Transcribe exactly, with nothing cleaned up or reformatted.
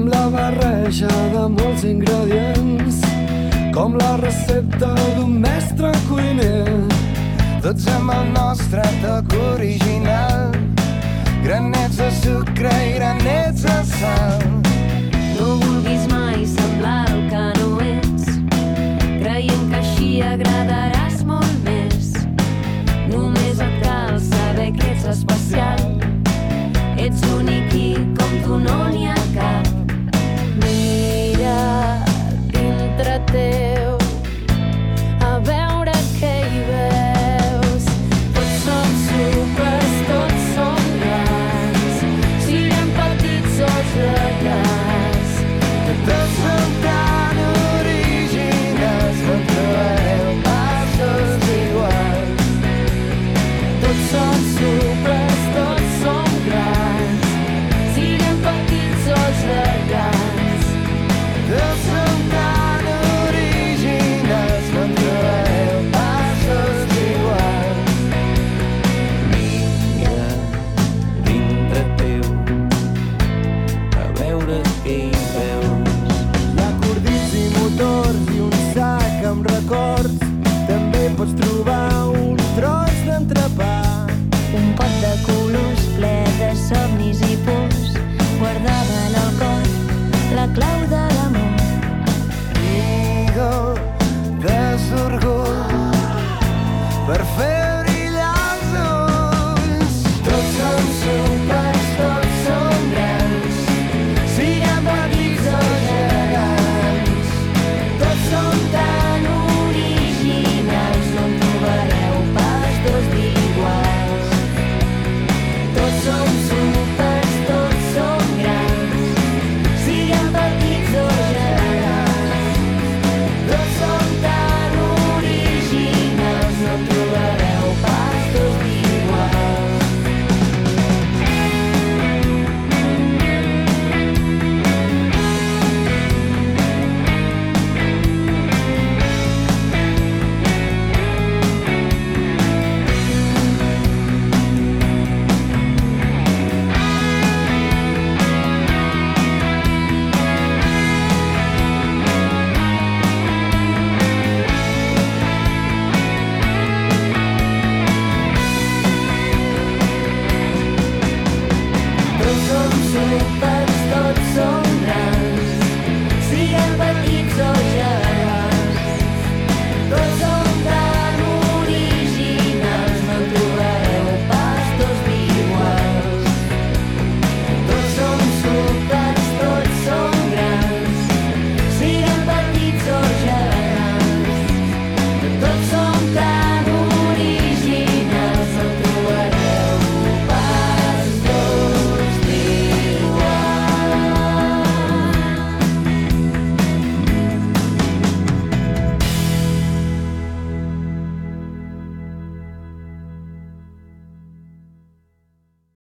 la barreja de molts ingredients, com la recepta d'un mestre cuiner. Tots amb el nostre toc original, granets de sucre i granets de sal. No vulguis mai semblar el que no ets, creient que així agradaràs molt més. Només et cal saber que ets especial, ets únic i com tu no n'hi ha cap. Mira dintre teu, a veure què hi veus. Tots som súpers, tots som grans, siguem petits o gegants. Tots som tan originals, no trobareu pas dos iguals. Tots som súpers, tots som grans, siguem petits o gegants. Tots som tan originals, no trobareu pas dos iguals. Mira dintre teu, a veure què hi veus. Hi ha cordills i motors i un sac amb records. També pots trobar